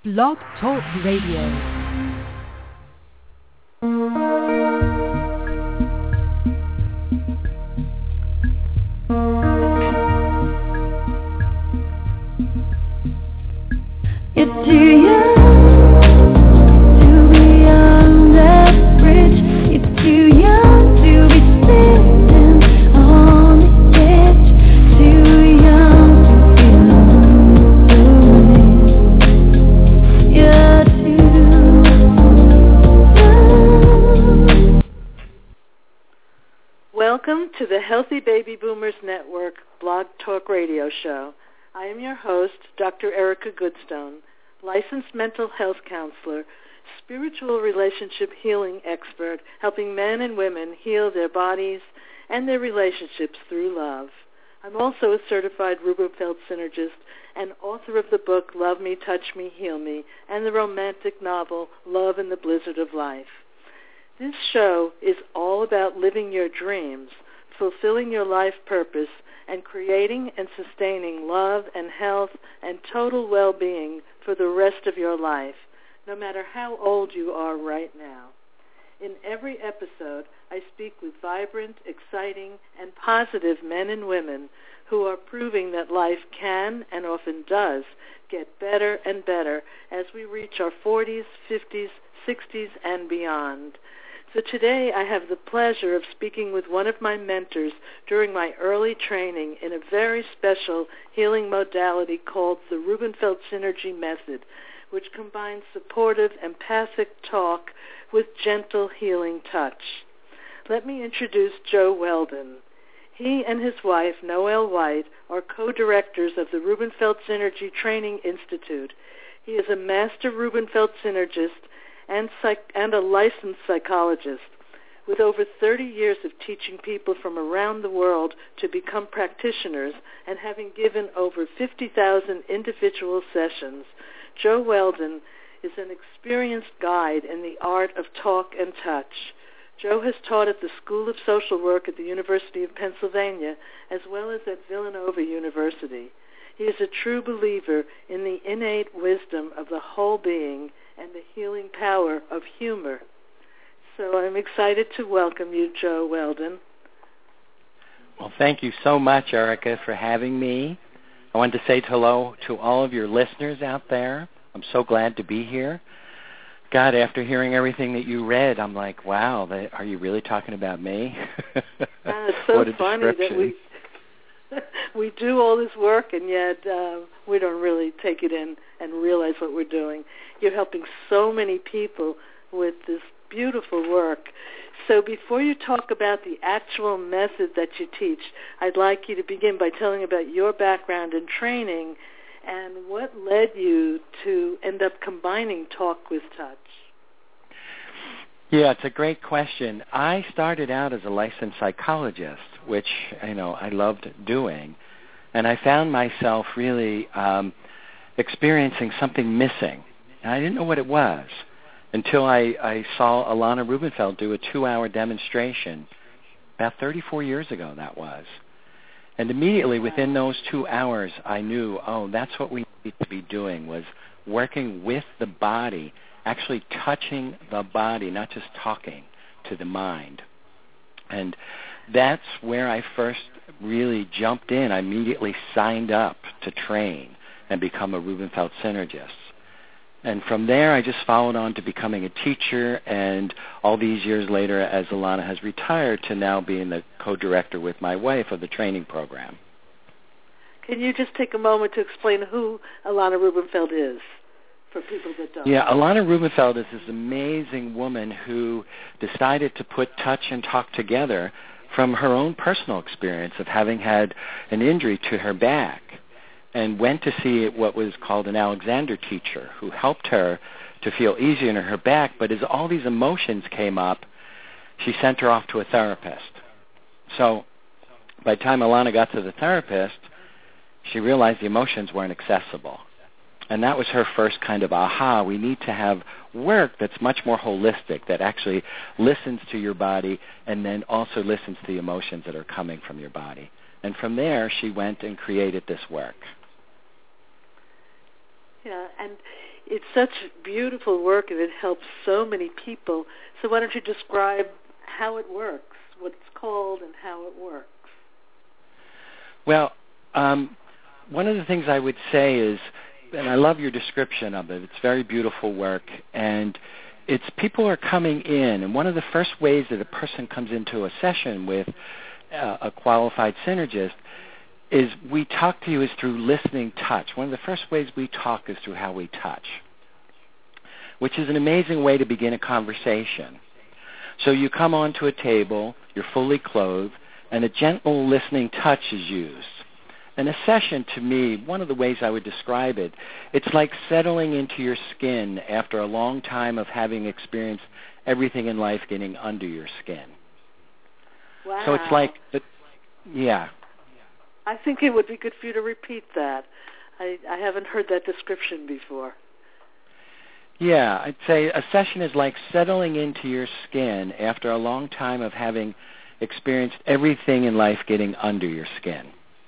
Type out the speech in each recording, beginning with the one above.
Blog Talk Radio. It's too young to be on that bridge. It's too young to be sitting on the edge. Too young to feel lonely. You're too young. Welcome to the Healthy Baby Boomers Network Blog Talk Radio Show. I am your host, Dr. Erica Goodstone, licensed mental health counselor, spiritual relationship healing expert, helping men and women heal their bodies and their relationships through love. I'm also a certified Rubenfeld synergist and author of the book Love Me, Touch Me, Heal Me, and the romantic novel Love in the Blizzard of Life. This show is all about living your dreams, fulfilling your life purpose, and creating and sustaining love and health and total well-being for the rest of your life, no matter how old you are right now. In every episode, I speak with vibrant, exciting, and positive men and women who are proving that life can and often does get better and better as we reach our 40s, 50s, 60s, and beyond. So today I have the pleasure of speaking with one of my mentors during my early training in a very special healing modality called the Rubenfeld Synergy Method, which combines supportive, empathic talk with gentle healing touch. Let me introduce Joe Weldon. He and his wife, Noelle White, are co-directors of the Rubenfeld Synergy Training Institute. He is a master Rubenfeld synergist and a licensed psychologist with over 30 years of teaching people from around the world to become practitioners and having given over 50,000 individual sessions. Joe Weldon is an experienced guide in the art of talk and touch. Joe has taught at the School of Social Work at the University of Pennsylvania as well as at Villanova University. He is a true believer in the innate wisdom of the whole being and the healing power of humor. So I'm excited to welcome you, Joe Weldon. Well, thank you so much, Erica, for having me. I wanted to say hello to all of your listeners out there. I'm so glad to be here. God, after hearing everything that you read, I'm like, wow, are you really talking about me? It's so what a funny that we do all this work, and yet we don't really take it in and realize what we're doing. You're helping so many people with this beautiful work. So before you talk about the actual method that you teach, I'd like you to begin by telling about your background and training and what led you to end up combining talk with touch. Yeah, it's a great question. I started out as a licensed psychologist, which, I loved doing. And I found myself really experiencing something missing. And I didn't know what it was until I saw Alana Rubenfeld do a 2-hour demonstration about 34 years ago, that was. And immediately within those 2 hours, I knew, that's what we need to be doing, was working with the body, actually touching the body, not just talking to the mind. And that's where I first really jumped in. I immediately signed up to train and become a Rubenfeld synergist. And from there, I just followed on to becoming a teacher, and all these years later, as Alana has retired, to now being the co-director with my wife of the training program. Can you just take a moment to explain who Alana Rubenfeld is for people that don't? Yeah, Alana Rubenfeld is this amazing woman who decided to put touch and talk together from her own personal experience of having had an injury to her back, and went to see what was called an Alexander teacher who helped her to feel easier in her back. But as all these emotions came up, she sent her off to a therapist. So by the time Alana got to the therapist, she realized the emotions weren't accessible. And that was her first kind of aha. We need to have work that's much more holistic, that actually listens to your body and then also listens to the emotions that are coming from your body. And from there, she went and created this work. Yeah, and it's such beautiful work and it helps so many people. So why don't you describe how it works, what it's called and how it works? Well, one of the things I would say is, and I love your description of it, it's very beautiful work, and it's people are coming in, and one of the first ways that a person comes into a session with a qualified synergist is we talk to you is through listening touch. One of the first ways we talk is through how we touch, which is an amazing way to begin a conversation. So you come onto a table, you're fully clothed, and a gentle listening touch is used. And a session, to me, one of the ways I would describe it, it's like settling into your skin after a long time of having experienced everything in life getting under your skin. Wow. So it's like, yeah. I think it would be good for you to repeat that. I haven't heard that description before. Yeah, I'd say a session is like settling into your skin after a long time of having experienced everything in life getting under your skin.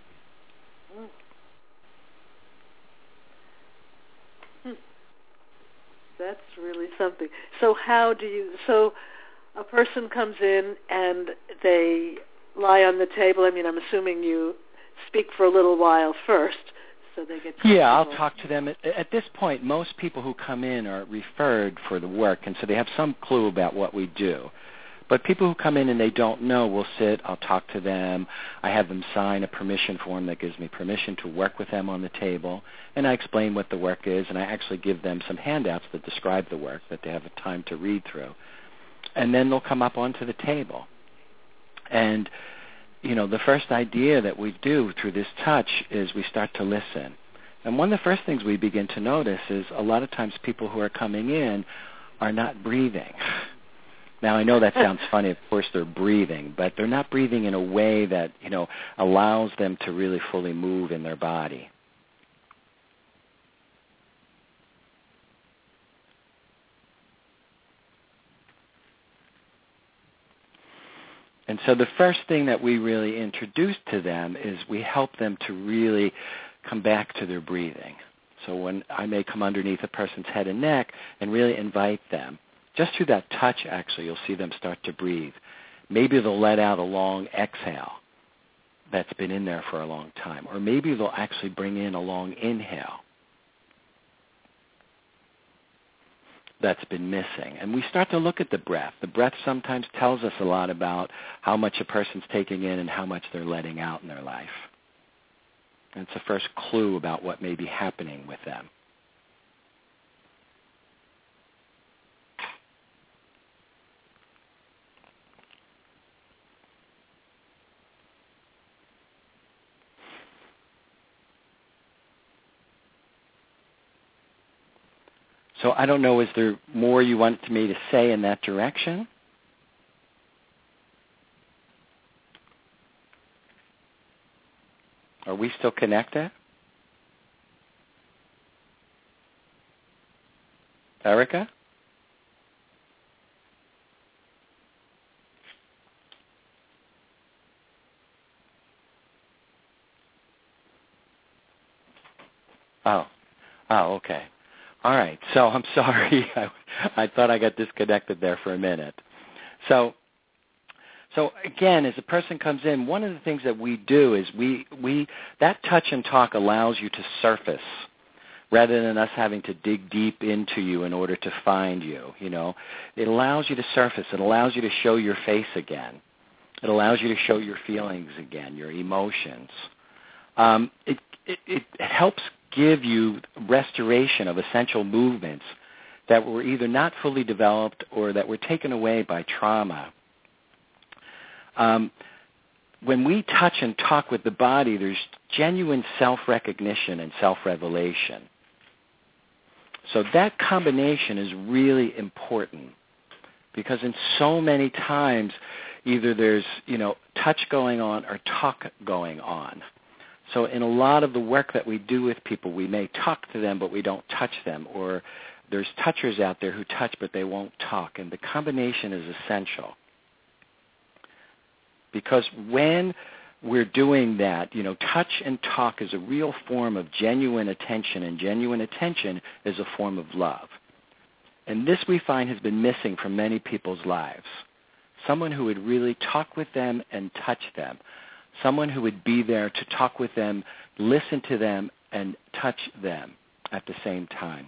That's really something. So so a person comes in and they lie on the table. I mean, I'm assuming you speak for a little while first so they get comfortable. Yeah, I'll talk to them. At this point, most people who come in are referred for the work, and so they have some clue about what we do. But people who come in and they don't know will sit, I'll talk to them, I have them sign a permission form that gives me permission to work with them on the table, and I explain what the work is, and I actually give them some handouts that describe the work that they have time to read through. And then they'll come up onto the table. And, the first idea that we do through this touch is we start to listen. And one of the first things we begin to notice is a lot of times people who are coming in are not breathing. Now, I know that sounds funny. Of course, they're breathing, but they're not breathing in a way that, allows them to really fully move in their body. And so the first thing that we really introduce to them is we help them to really come back to their breathing. So when I may come underneath a person's head and neck and really invite them, just through that touch, actually, you'll see them start to breathe. Maybe they'll let out a long exhale that's been in there for a long time. Or maybe they'll actually bring in a long inhale that's been missing. And we start to look at the breath. The breath sometimes tells us a lot about how much a person's taking in and how much they're letting out in their life. And it's the first clue about what may be happening with them. So I don't know, is there more you want me to say in that direction? Are we still connected? Erica? Oh, okay. All right, so I'm sorry. I thought I got disconnected there for a minute. So again, as a person comes in, one of the things that we do is we that touch and talk allows you to surface rather than us having to dig deep into you in order to find you. It allows you to surface. It allows you to show your face again. It allows you to show your feelings again, your emotions. It helps give you restoration of essential movements that were either not fully developed or that were taken away by trauma. When we touch and talk with the body, there's genuine self-recognition and self-revelation. So that combination is really important because in so many times either there's, touch going on or talk going on. So in a lot of the work that we do with people, we may talk to them, but we don't touch them. Or there's touchers out there who touch, but they won't talk. And the combination is essential. Because when we're doing that. Touch and talk is a real form of genuine attention, and genuine attention is a form of love. And this we find has been missing from many people's lives. Someone who would really talk with them and touch them. Someone who would be there to talk with them, listen to them, and touch them at the same time.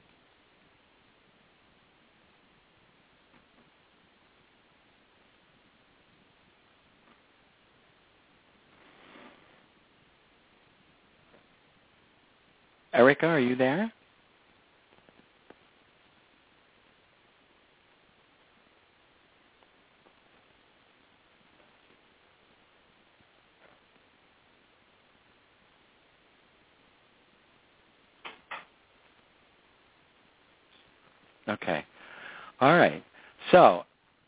Erica, are you there? Okay. All right. So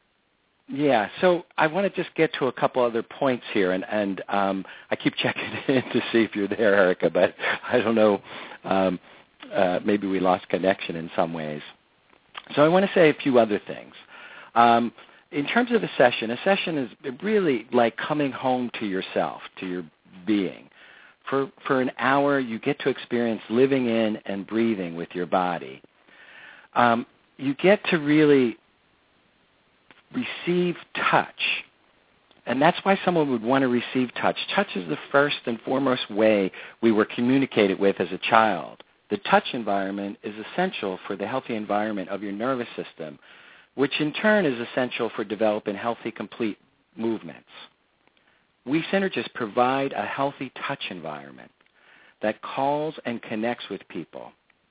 I want to just get to a couple other points here, and I keep checking in to see if you're there, Erica, but I don't know. Maybe we lost connection in some ways. So I want to say a few other things. In terms of a session is really like coming home to yourself, to your being. For an hour, you get to experience living in and breathing with your body. You get to really receive touch. And that's why someone would want to receive touch. Touch is the first and foremost way we were communicated with as a child. The touch environment is essential for the healthy environment of your nervous system, which in turn is essential for developing healthy, complete movements. We synergists provide a healthy touch environment that calls and connects with people.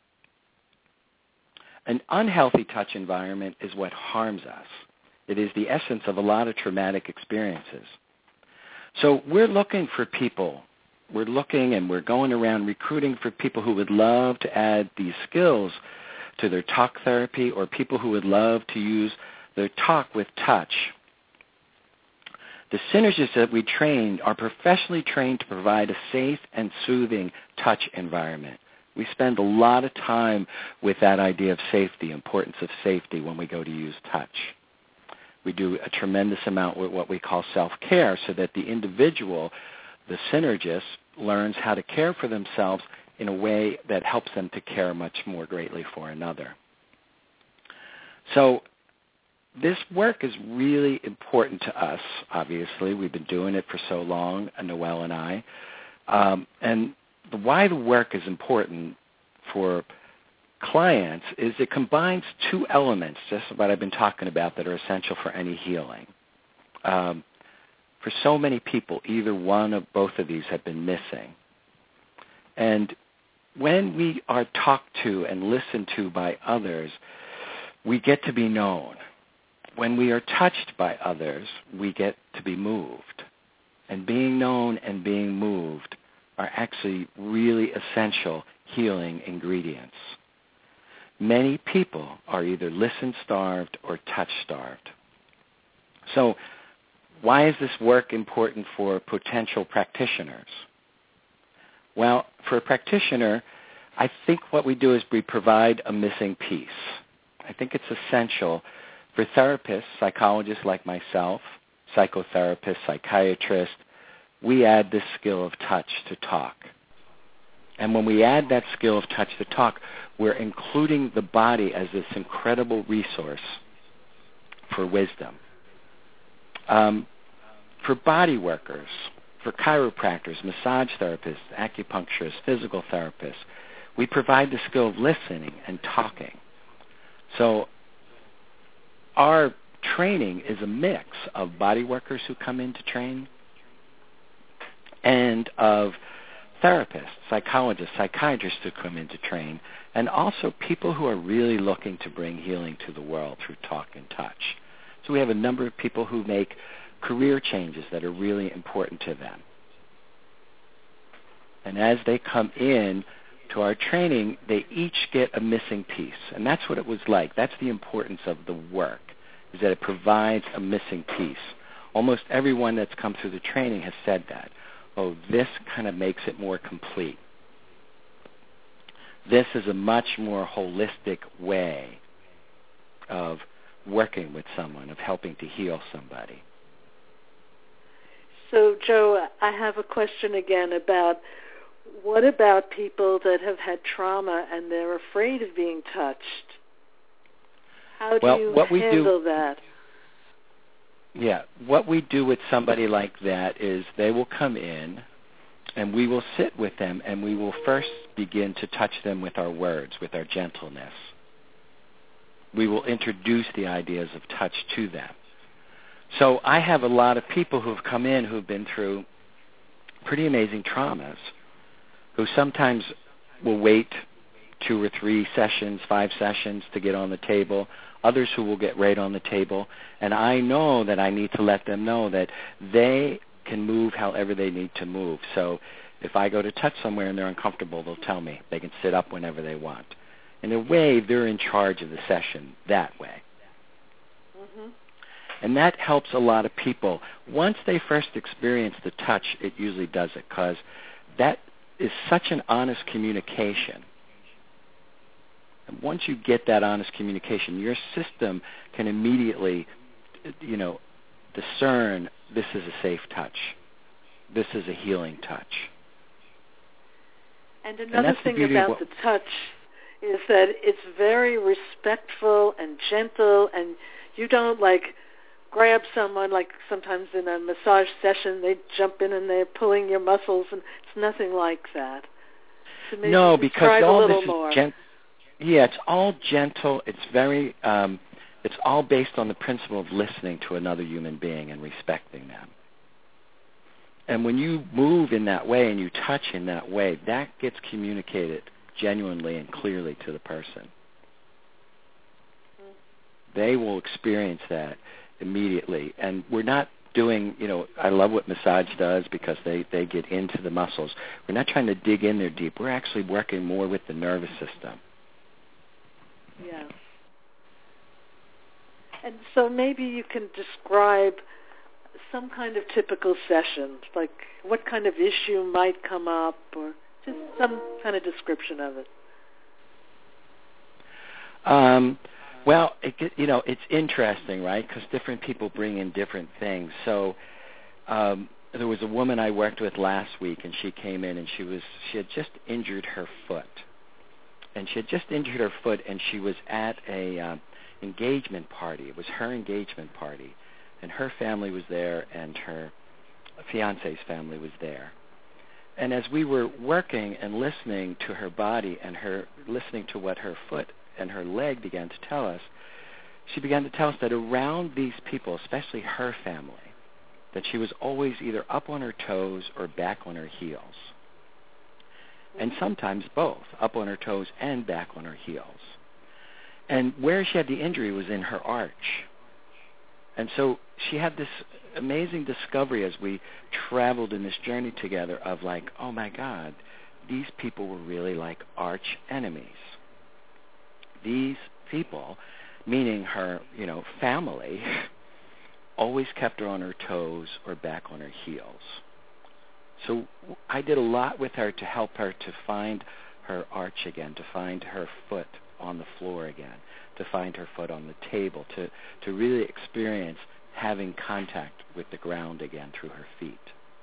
An unhealthy touch environment is what harms us. It is the essence of a lot of traumatic experiences. So we're looking for people. We're looking and we're going around recruiting for people who would love to add these skills to their talk therapy, or people who would love to use their talk with touch. The synergists that we trained are professionally trained to provide a safe and soothing touch environment. We spend a lot of time with that idea of safety, importance of safety when we go to use touch. We do a tremendous amount with what we call self-care so that the individual, the synergist, learns how to care for themselves in a way that helps them to care much more greatly for another. So this work is really important to us, obviously. We've been doing it for so long, Noelle and I. And why the work is important for clients is it combines two elements, just what I've been talking about, that are essential for any healing. For so many people, either one of both of these have been missing. And when we are talked to and listened to by others, we get to be known. When we are touched by others, we get to be moved. And being known and being moved are actually really essential healing ingredients. Many people are either listen-starved or touch-starved. So why is this work important for potential practitioners? Well, for a practitioner, I think what we do is we provide a missing piece. I think it's essential for therapists, psychologists like myself, psychotherapists, psychiatrists. We add this skill of touch to talk. And when we add that skill of touch to talk, we're including the body as this incredible resource for wisdom. For body workers, for chiropractors, massage therapists, acupuncturists, physical therapists, we provide the skill of listening and talking. So our training is a mix of body workers who come in to train and of therapists, psychologists, psychiatrists who come in to train, and also people who are really looking to bring healing to the world through talk and touch. So we have a number of people who make career changes that are really important to them. And as they come in to our training, they each get a missing piece. And that's what it was like. That's the importance of the work, is that it provides a missing piece. Almost everyone that's come through the training has said that. Oh, this kind of makes it more complete. This is a much more holistic way of working with someone, of helping to heal somebody. So, Joe, I have a question again about what about people that have had trauma and they're afraid of being touched? How do you handle that? Yeah, what we do with somebody like that is they will come in and we will sit with them and we will first begin to touch them with our words, with our gentleness. We will introduce the ideas of touch to them. So I have a lot of people who have come in who have been through pretty amazing traumas, who sometimes will wait 2 or 3 sessions, 5 sessions to get on the table, others who will get right on the table. And I know that I need to let them know that they can move however they need to move. So if I go to touch somewhere and they're uncomfortable, they'll tell me. They can sit up whenever they want. In a way, they're in charge of the session that way. Mm-hmm. And that helps a lot of people. Once they first experience the touch, it usually does it, because that is such an honest communication. And once you get that honest communication, your system can immediately, discern this is a safe touch. This is a healing touch. And another thing about the touch is that it's very respectful and gentle, and you don't grab someone like sometimes in a massage session they jump in and they're pulling your muscles, and it's nothing like that. So maybe no, because all this is gentle. Yeah, it's all gentle. It's very, it's all based on the principle of listening to another human being and respecting them. And when you move in that way and you touch in that way, that gets communicated genuinely and clearly to the person. They will experience that immediately. And we're not doing, I love what massage does because they get into the muscles. We're not trying to dig in there deep. We're actually working more with the nervous system. Yeah. And so maybe you can describe some kind of typical session, like what kind of issue might come up, or just some kind of description of it. Well, it's interesting, right? Because different people bring in different things. So there was a woman I worked with last week, and she came in, and she had just injured her foot. And she had just injured her foot, and she was at a engagement party. It was her engagement party, and her family was there, and her fiance's family was there. And as we were working and listening to her body and listening to what her foot and her leg began to tell us, she began to tell us that around these people, especially her family, that she was always either up on her toes or back on her heels. And sometimes both, up on her toes and back on her heels. And where she had the injury was in her arch. And so she had this amazing discovery as we traveled in this journey together of oh my God, these people were really like arch enemies. These people, meaning her, family, always kept her on her toes or back on her heels. So I did a lot with her to help her to find her arch again, to find her foot on the floor again, to find her foot on the table, to really experience having contact with the ground again through her feet.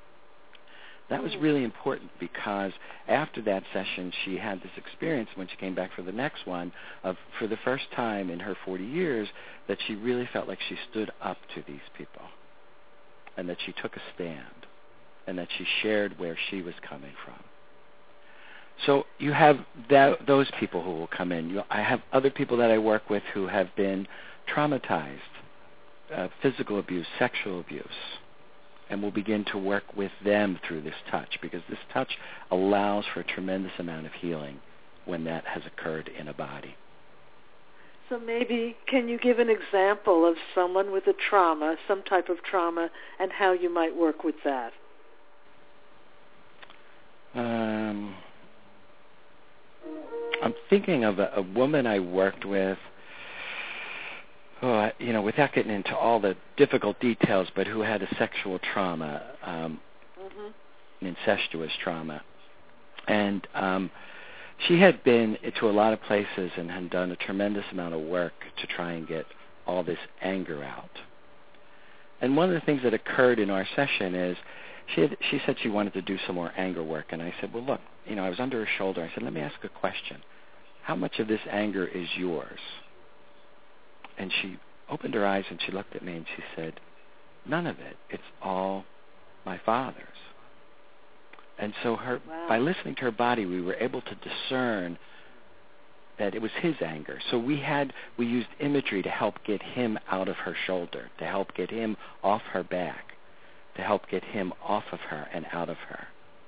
That was really important because after that session, she had this experience when she came back for the next one of, for the first time in her 40 years, that she really felt like she stood up to these people and that she took a stand and that she shared where she was coming from. So you have those people who will come in. I have other people that I work with who have been traumatized, physical abuse, sexual abuse, and we'll begin to work with them through this touch because this touch allows for a tremendous amount of healing when that has occurred in a body. So maybe can you give an example of someone with a trauma, some type of trauma, and how you might work with that? I'm thinking of a woman I worked with, without getting into all the difficult details, but who had a sexual trauma, an incestuous trauma. And she had been to a lot of places and had done a tremendous amount of work to try and get all this anger out. And one of the things that occurred in our session is she said she wanted to do some more anger work. And I said, well, look, I was under her shoulder. I said, let me ask a question. How much of this anger is yours? And she opened her eyes and she looked at me and she said, none of it. It's all my father's. And so by listening to her body, we were able to discern that it was his anger. So we used imagery to help get him out of her shoulder, to help get him off her back, to help get him off of her and out of her.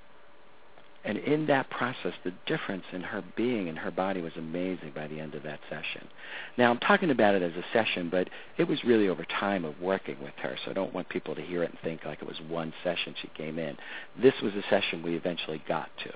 And in that process, the difference in her being and her body was amazing by the end of that session. Now, I'm talking about it as a session, but it was really over time of working with her, so I don't want people to hear it and think like it was one session she came in. This was a session we eventually got to.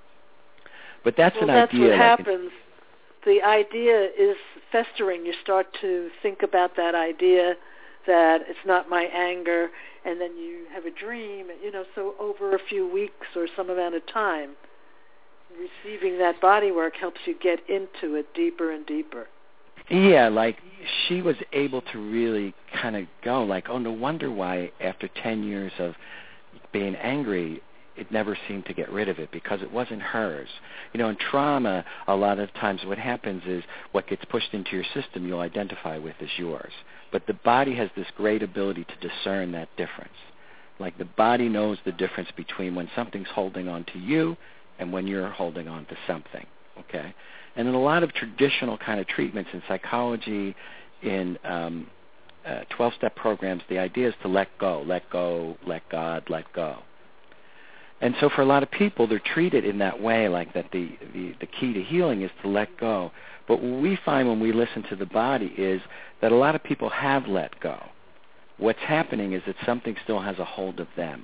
But that's an idea. That's what happens. The idea is festering. You start to think about that idea that it's not my anger, and then you have a dream, so over a few weeks or some amount of time, receiving that body work helps you get into it deeper and deeper. Yeah, like she was able to really kind of go like, oh, no wonder why after 10 years of being angry, it never seemed to get rid of it because it wasn't hers. In trauma, a lot of times what happens is what gets pushed into your system you'll identify with as yours. But the body has this great ability to discern that difference. Like the body knows the difference between when something's holding on to you and when you're holding on to something, okay? And in a lot of traditional kind of treatments in psychology, in 12-step programs, the idea is to let go, let God, let go. And so for a lot of people, they're treated in that way, like that the key to healing is to let go. But what we find when we listen to the body is that a lot of people have let go. What's happening is that something still has a hold of them.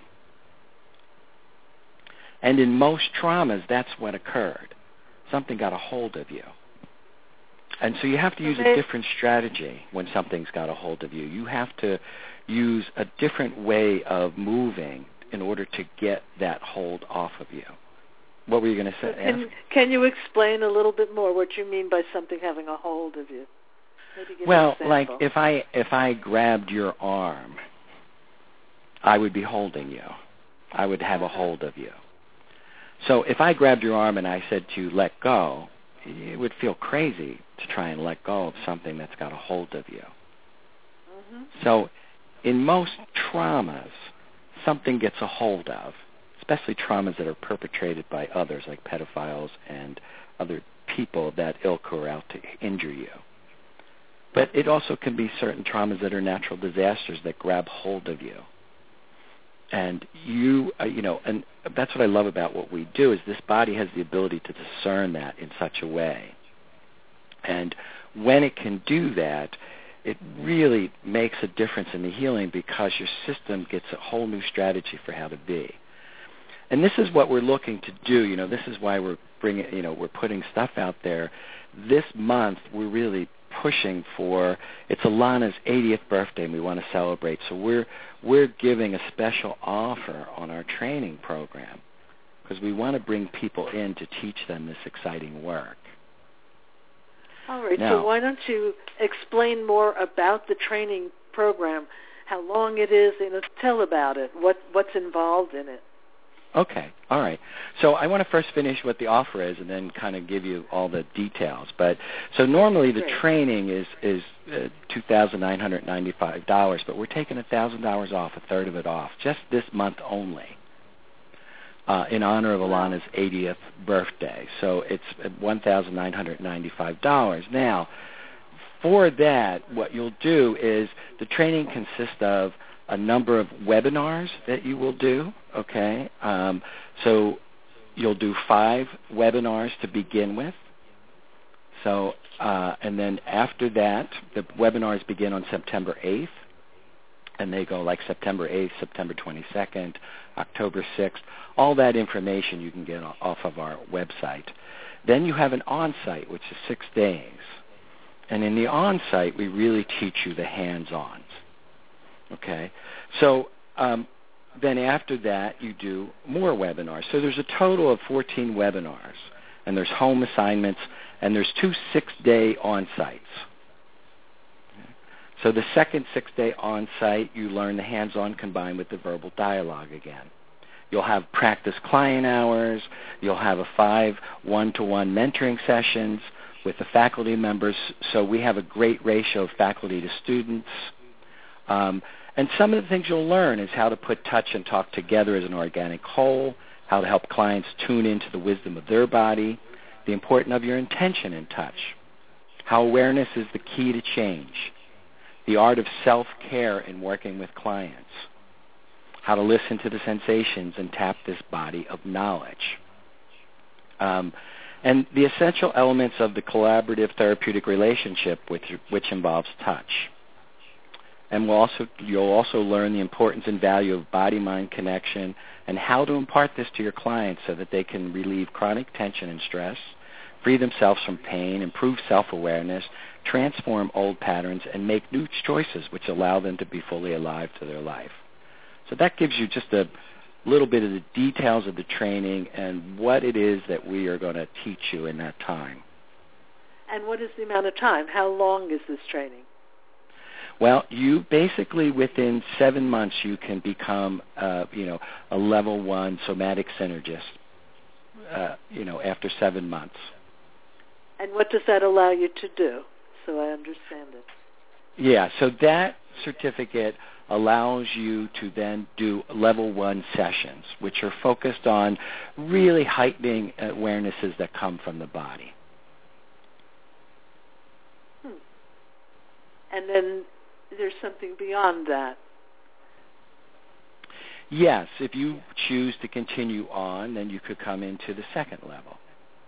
And in most traumas, that's what occurred. Something got a hold of you. And so you have to use a different strategy when something's got a hold of you. You have to use a different way of moving in order to get that hold off of you. What were you going to say? Can you explain a little bit more what you mean by something having a hold of you? Well, like if I grabbed your arm, I would be holding you. I would have a hold of you. So if I grabbed your arm and I said to let go, it would feel crazy to try and let go of something that's got a hold of you. Mm-hmm. So in most traumas, something gets a hold of, especially traumas that are perpetrated by others, like pedophiles and other people of that ilk who are out to injure you. But it also can be certain traumas that are natural disasters that grab hold of you. And and that's what I love about what we do, is this body has the ability to discern that in such a way. And when it can do that, it really makes a difference in the healing because your system gets a whole new strategy for how to be. And this is what we're looking to do. This is why we're we're putting stuff out there. This month, we're really pushing for, it's Alana's 80th birthday, and we want to celebrate. So we're giving a special offer on our training program because we want to bring people in to teach them this exciting work. All right, so why don't you explain more about the training program, how long it is, tell about it, what's involved in it. Okay, all right. So I want to first finish what the offer is and then kind of give you all the details. But so normally the training is $2,995, but we're taking $1,000 off, a third of it off, just this month only, in honor of Alana's 80th birthday. So it's $1,995. Now, for that, what you'll do is the training consists of a number of webinars that you will do, okay? So you'll do 5 webinars to begin with. So, and then after that, the webinars begin on September 8th, and they go like September 8th, September 22nd, October 6th. All that information you can get off of our website. Then you have an on-site, which is 6 days. And in the on-site, we really teach you the hands-ons. Okay, so then after that, you do more webinars. So there's a total of 14 webinars, and there's home assignments, and there's 2 6-day on-sites. So the second 6-day on-site, you learn the hands-on combined with the verbal dialogue again. You'll have practice client hours. You'll have 5 one-to-one mentoring sessions with the faculty members. So we have a great ratio of faculty to students. And some of the things you'll learn is how to put touch and talk together as an organic whole, how to help clients tune into the wisdom of their body, the importance of your intention in touch, how awareness is the key to change, the art of self-care in working with clients, how to listen to the sensations and tap this body of knowledge, and the essential elements of the collaborative therapeutic relationship which involves touch. And you'll also learn the importance and value of body-mind connection and how to impart this to your clients so that they can relieve chronic tension and stress, free themselves from pain, improve self-awareness, transform old patterns, and make new choices which allow them to be fully alive to their life. So that gives you just a little bit of the details of the training and what it is that we are going to teach you in that time. And what is the amount of time? How long is this training? Well, you basically, within 7 months, you can become, a level 1 somatic synergist, after 7 months. And what does that allow you to do, so I understand it? Yeah, so that certificate allows you to then do level 1 sessions, which are focused on really heightening awarenesses that come from the body. And then there's something beyond that. Yes, if you choose to continue on, then you could come into the second level.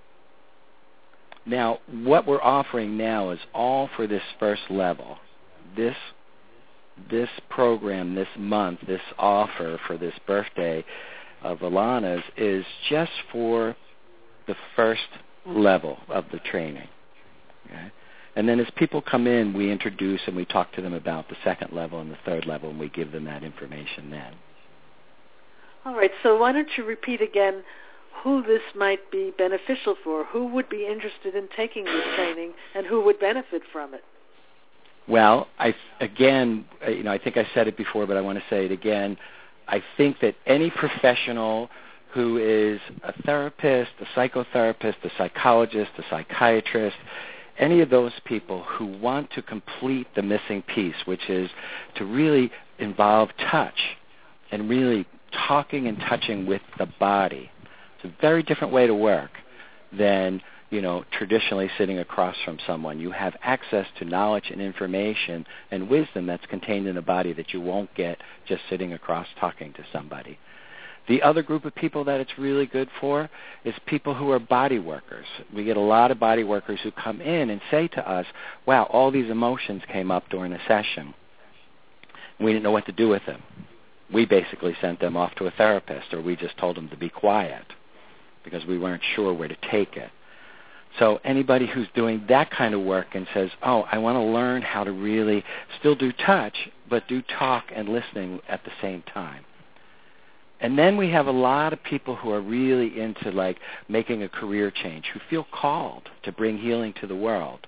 Now, what we're offering now is all for this first level. This program, this month, this offer for this birthday of Alana's is just for the first level of the training. Okay? And then as people come in, we introduce and we talk to them about the second level and the third level, and we give them that information then. All right, so why don't you repeat again who this might be beneficial for, who would be interested in taking this training, and who would benefit from it? Well, I think I said it before, but I want to say it again. I think that any professional who is a therapist, a psychotherapist, a psychologist, a psychiatrist, any of those people who want to complete the missing piece, which is to really involve touch and really talking and touching with the body. It's a very different way to work than, traditionally sitting across from someone. You have access to knowledge and information and wisdom that's contained in the body that you won't get just sitting across talking to somebody. The other group of people that it's really good for is people who are body workers. We get a lot of body workers who come in and say to us, wow, all these emotions came up during a session. We didn't know what to do with them. We basically sent them off to a therapist, or we just told them to be quiet because we weren't sure where to take it. So anybody who's doing that kind of work and says, oh, I want to learn how to really still do touch, but do talk and listening at the same time. And then we have a lot of people who are really into making a career change, who feel called to bring healing to the world.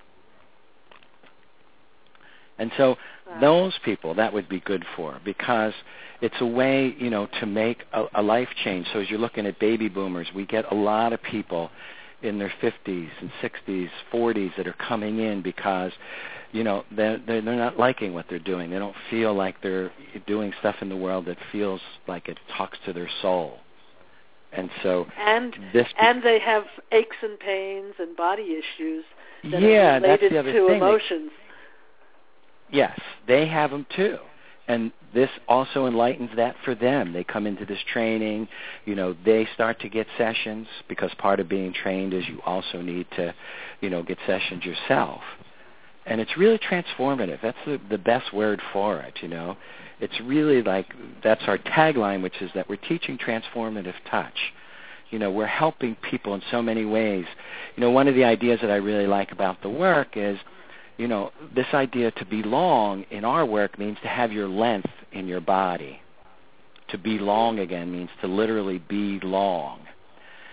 And so those people, that would be good for, because it's a way, to make a life change. So as you're looking at baby boomers, we get a lot of people in their 50s and 60s, 40s that are coming in because they're not liking what they're doing. They don't feel like they're doing stuff in the world that feels like it talks to their soul. And so and they have aches and pains and body issues that are related that's the other to thing. emotions. Yes, they have them too. And this also enlightens that for them. They come into this training, they start to get sessions, because part of being trained is you also need to, get sessions yourself. And it's really transformative. That's the best word for it, It's really that's our tagline, which is that we're teaching transformative touch. We're helping people in so many ways. One of the ideas that I really like about the work is, this idea to belong in our work means to have your length in your body. To belong again means to literally be long.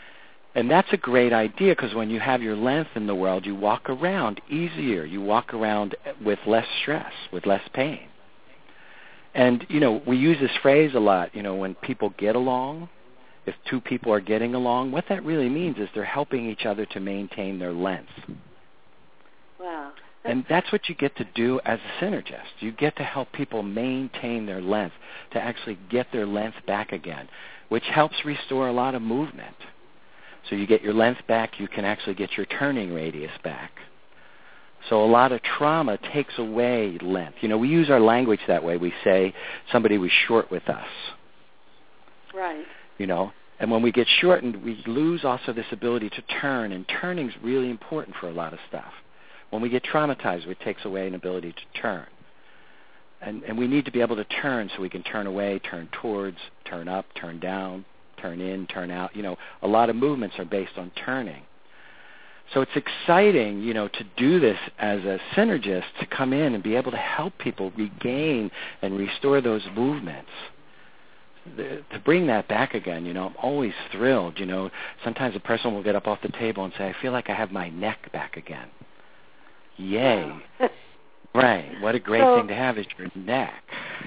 And that's a great idea because when you have your length in the world, you walk around easier. You walk around with less stress, with less pain. And, we use this phrase a lot, when people get along, if two people are getting along, what that really means is they're helping each other to maintain their length. Wow. And that's what you get to do as a synergist. You get to help people maintain their length, to actually get their length back again, which helps restore a lot of movement. So you get your length back, you can actually get your turning radius back. So a lot of trauma takes away length. We use our language that way. We say somebody was short with us. Right. And when we get shortened, we lose also this ability to turn, and turning's really important for a lot of stuff. When we get traumatized, it takes away an ability to turn. And we need to be able to turn so we can turn away, turn towards, turn up, turn down, turn in, turn out. A lot of movements are based on turning. So it's exciting, to do this as a synergist, to come in and be able to help people regain and restore those movements. To bring that back again, I'm always thrilled. Sometimes a person will get up off the table and say, I feel like I have my neck back again. Yay. Wow. Right. What a great thing to have is your neck.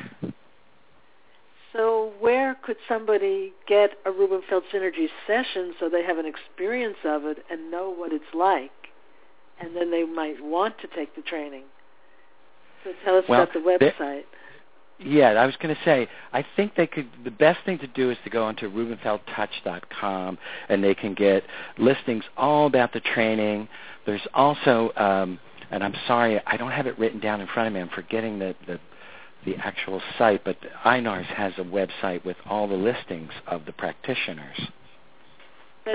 So where could somebody get a Rubenfeld Synergy session so they have an experience of it and know what it's like, and then they might want to take the training? So tell us about the website. I was going to say, I think the best thing to do is to go onto RubenfeldTouch.com, and they can get listings all about the training. There's also, and I'm sorry, I don't have it written down in front of me. I'm forgetting the actual site, but INARS has a website with all the listings of the practitioners. That's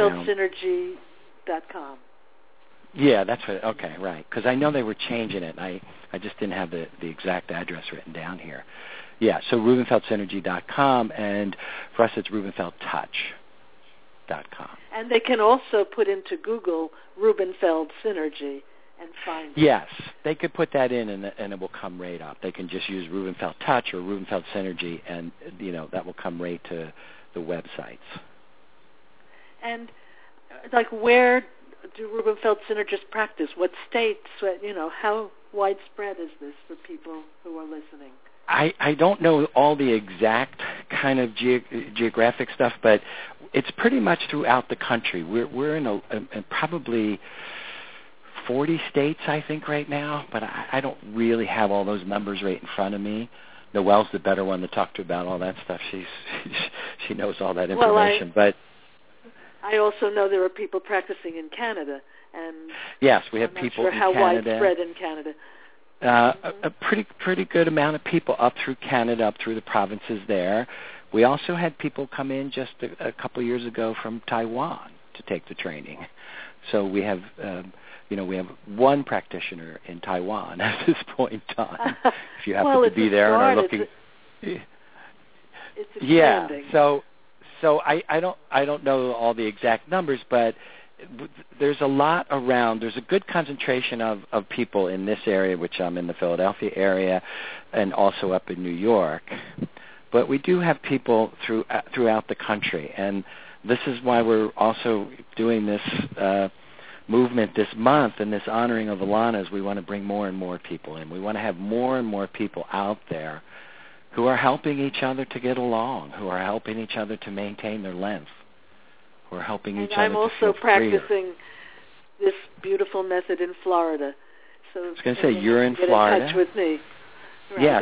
RubenfeldSynergy.com. Yeah, that's what. Okay, right. Because I know they were changing it. I just didn't have the exact address written down here. Yeah, so RubenfeldSynergy.com, and for us it's RubenfeldTouch.com. And they can also put into Google Rubenfeld Synergy and find it. Yes, they could put that in, and it will come right up. They can just use Rubenfeld Touch or Rubenfeld Synergy, and that will come right to the websites. And where do Rubenfeld Synergists practice? What states? How widespread is this for people who are listening? I don't know all the exact kind of geographic stuff, but it's pretty much throughout the country. We're in probably 40 states, I think, right now, but I don't really have all those numbers right in front of me. Noelle's the better one to talk to about all that stuff. She knows all that information. But I also know there are people practicing in Canada, and yes, we have I'm people not sure in how Canada. Widespread in Canada. A pretty good amount of people up through Canada, up through the provinces there. We also had people come in just a couple of years ago from Taiwan to take the training. So we have, we have one practitioner in Taiwan at this point in time. If you happen to be there and are looking, it's expanding. So I don't know all the exact numbers, but there's a lot around. There's a good concentration of people in this area, which I'm in the Philadelphia area, and also up in New York. But we do have people throughout the country, and this is why we're also doing this movement this month and this honoring of Alanas. We want to bring more and more people in. We want to have more and more people out there who are helping each other to get along, who are helping each other to maintain their length, who are helping each other to feel freer. I'm also practicing this beautiful method in Florida. So I was going to say, you're in Florida? Get in touch with me. Right. Yes.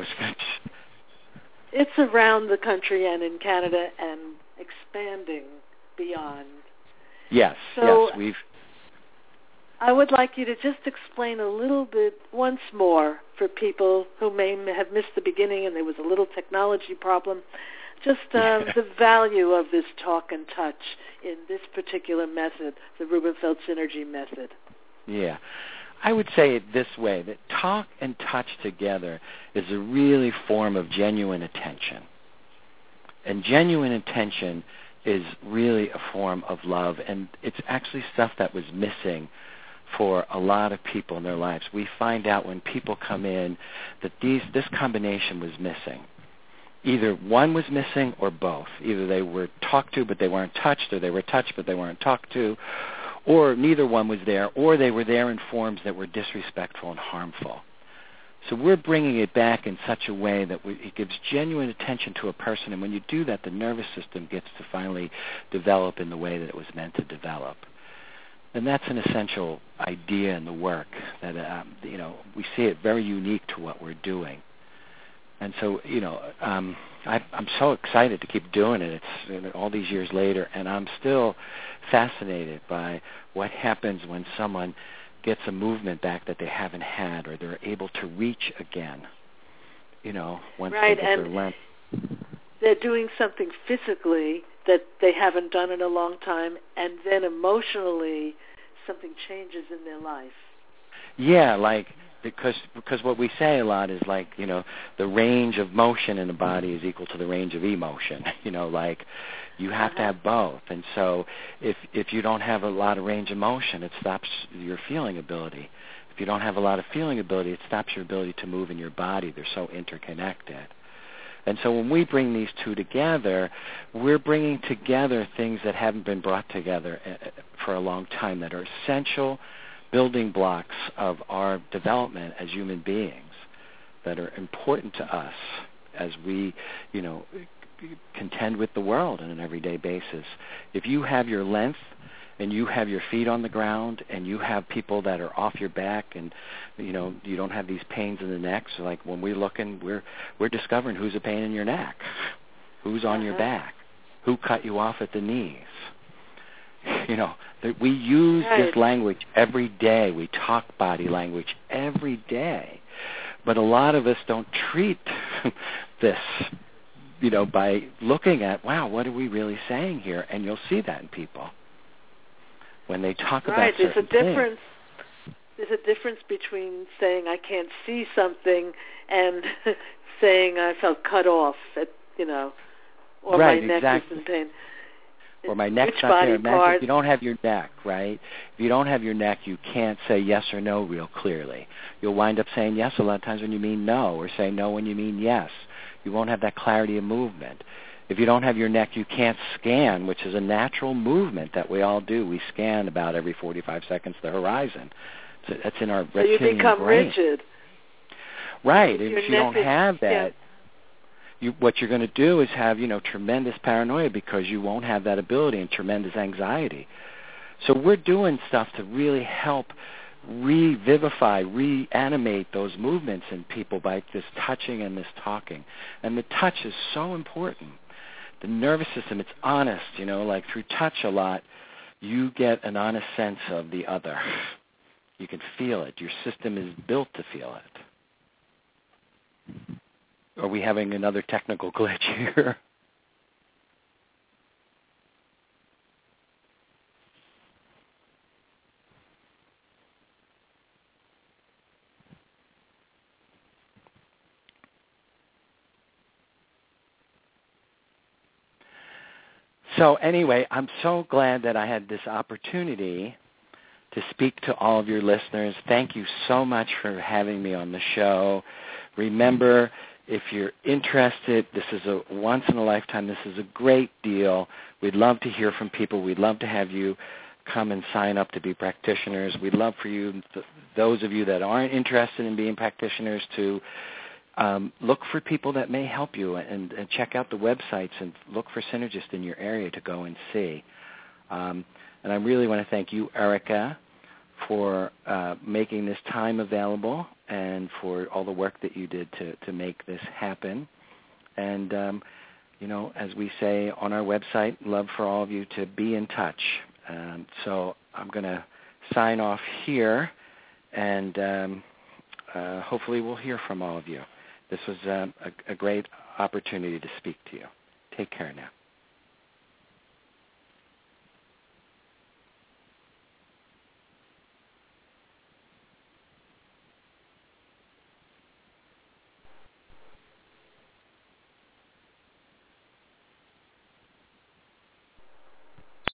It's around the country and in Canada and expanding beyond. Yes, so yes. I would like you to just explain a little bit once more for people who may have missed the beginning and there was a little technology problem, just the value of this talk and touch in this particular method, the Rubenfeld Synergy method. Yeah. I would say it this way, that talk and touch together is a really form of genuine attention. And genuine attention is really a form of love, and it's actually stuff that was missing for a lot of people in their lives. We find out when people come in that this combination was missing. either one was missing or both. Either they were talked to but they weren't touched, or they were touched but they weren't talked to, or neither one was there, or they were there in forms that were disrespectful and harmful. So we're bringing it back in such a way that it gives genuine attention to a person, and when you do that, the nervous system gets to finally develop in the way that it was meant to develop. And that's an essential idea in the work, that we see it very unique to what we're doing. And so, I'm so excited to keep doing it. It's all these years later, and I'm still fascinated by what happens when someone gets a movement back that they haven't had, or they're able to reach again. Once right, they get and their length. They're doing something physically that they haven't done in a long time, and then emotionally something changes in their life. Yeah, because what we say a lot is the range of motion in the body is equal to the range of emotion. You have to have both. And so if you don't have a lot of range of motion, it stops your feeling ability. If you don't have a lot of feeling ability, it stops your ability to move in your body. They're so interconnected. And so when we bring these two together, we're bringing together things that haven't been brought together for a long time, that are essential building blocks of our development as human beings, that are important to us as we, contend with the world on an everyday basis. If you have your length and you have your feet on the ground and you have people that are off your back, and you don't have these pains in the neck, so like when we're looking, we're discovering who's a pain in your neck, who's on your back, who cut you off at the knees. That we use this language every day. We talk body language every day. But a lot of us don't treat this, by looking at, wow, what are we really saying here? And you'll see that in people when they talk about certain things. There's a difference between saying I can't see something and saying I felt cut off, or my neck is in pain. Or my neck's not there. Imagine if you don't have your neck, right? If you don't have your neck, you can't say yes or no real clearly. You'll wind up saying yes a lot of times when you mean no, or say no when you mean yes. You won't have that clarity of movement. If you don't have your neck, you can't scan, which is a natural movement that we all do. We scan about every 45 seconds the horizon. So that's in our reptilian brain. So you become rigid. Right. If you don't have that, what you're going to do is have, tremendous paranoia, because you won't have that ability, and tremendous anxiety. So we're doing stuff to really help revivify, reanimate those movements in people by this touching and this talking. And the touch is so important. The nervous system, it's honest, through touch a lot, you get an honest sense of the other. You can feel it. Your system is built to feel it. Are we having another technical glitch here? So anyway, I'm so glad that I had this opportunity to speak to all of your listeners. Thank you so much for having me on the show. Remember, if you're interested, this is a once-in-a-lifetime. This is a great deal. We'd love to hear from people. We'd love to have you come and sign up to be practitioners. We'd love for you, those of you that aren't interested in being practitioners, to look for people that may help you, and check out the websites and look for synergists in your area to go and see. And I really want to thank you, Erica, for making this time available, and for all the work that you did to make this happen. And, as we say on our website, love for all of you to be in touch. So I'm going to sign off here, and hopefully we'll hear from all of you. This was a great opportunity to speak to you. Take care now.